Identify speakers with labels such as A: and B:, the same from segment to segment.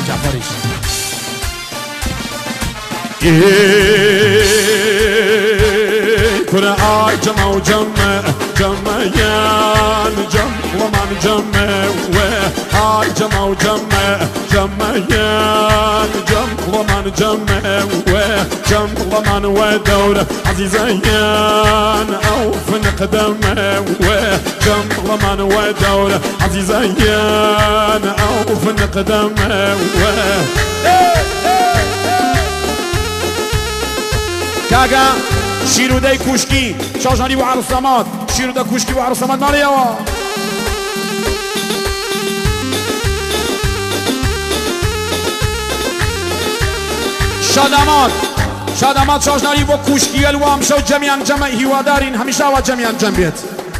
A: جعفريش
B: كنا جمع وجمع جمعيان جمع ومن جمع وهاي جمع وجمع جمعيان جمع ومن جمع وجمع ومن ودور عزيزيان أو في نقدم وجمع ومن ودور عزيزيان أو في نقدم
A: كاغا شيرو داي كوشكي شاجاني وعرسامات شيرو دا كوشكي وعرسامات ماليوا شادامات شاجاني وكوشكي الوام شو جميعا جمع هوادارين هميشه وجميعا جنبيت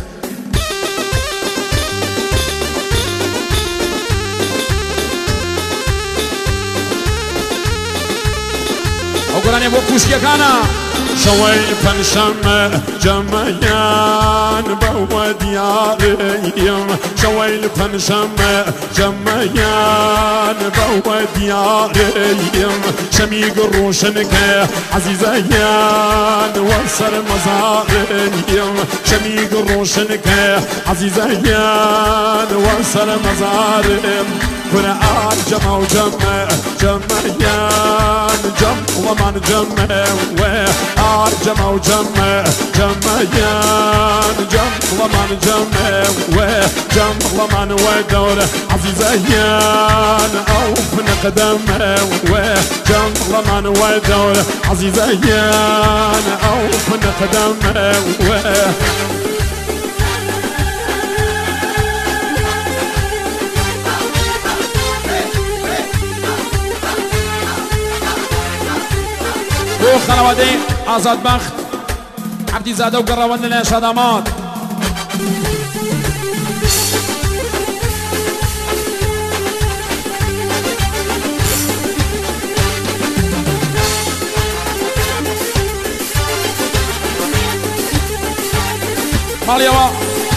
A: وقراني وكوشكي كانا
B: شوي فنشم جميان بوا دياريم شوي فنشم جميان بوا دياريم شميق روشنك عزيزيان وصر مزاريم شميق روشنك عزيزيان وصر مزاريم قرآن جمع وجمع جمعيان جمع ومن جمع جمع وجمع جمعيان جمع ومن جمع وجمع ومن ودور عزيزيان أو في نقدم وجمع ومن ودور عزيزيان أو في نقدم
A: خلوادي آزاد بخت عبدي زاده وقروان لنا شادامات ماليوا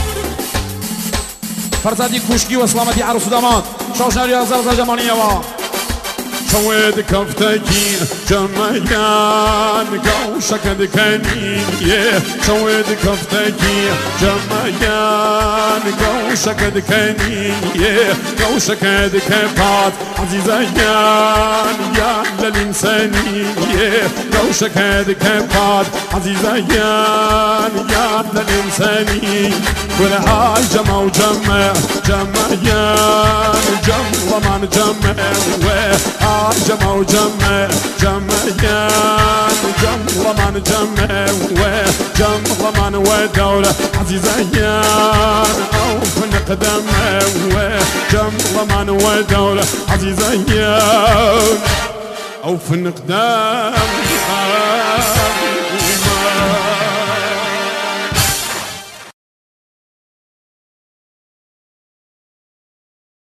A: فرزادي كوشكي وسلامتي عروس دامات شوشناري أزار جماليوا
B: شويد كفتكي جمعيان قوشك دكانين شويد كفتكي جمعيان قوشك دكانين قوشك دكفات عزيزيان يا للإنسانين قوشك دكفات عزيزيان يا للإنسانين والعال جمع وجمع جمعيان جمع ومن جمع جمع وجمع جمعيان جمع ومن جمع وجمع ومن ودولة عزيزيان أو في نقدم وجمع ومن ودولة عزيزيان أو في النقدام